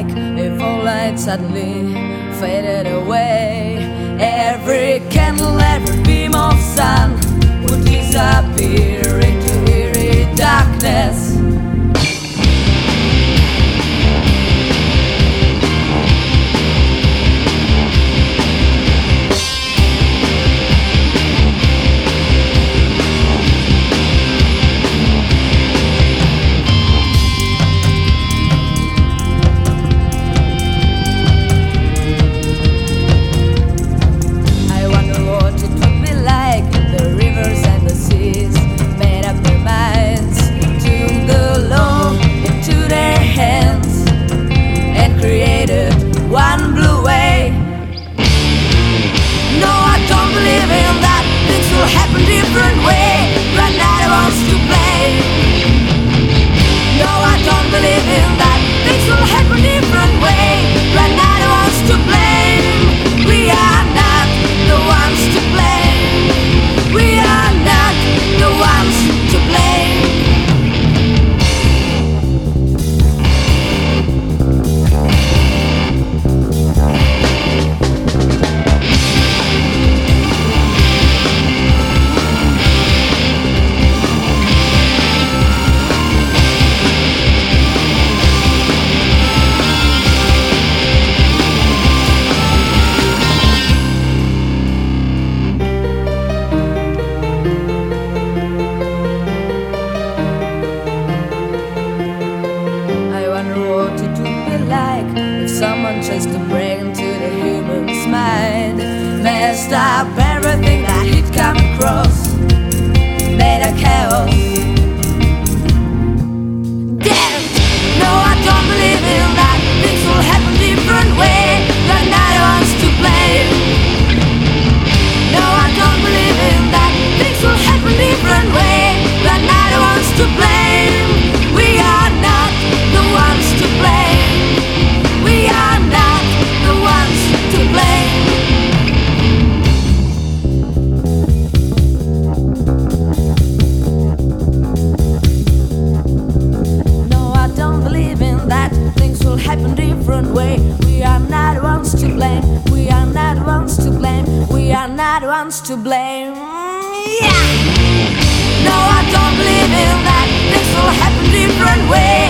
like if all light suddenly faded away. Every candle, every beam of sun would disappear into eerie darkness. Someone tries to break into the human's mind, messed up everything that he'd come across, made a chaos. Damn, no, I don't believe in that. Things will happen different way, but neither one's to blame. No, I don't believe in that. Things will happen different way, but neither one's to blame. We are not the ones to blame. We are not the ones to blame. No, I don't believe in that. Things will happen different way. We are not ones to blame. We are not ones to blame. We are not ones to blame. Yeah. No, I don't believe in that. Things will happen different way.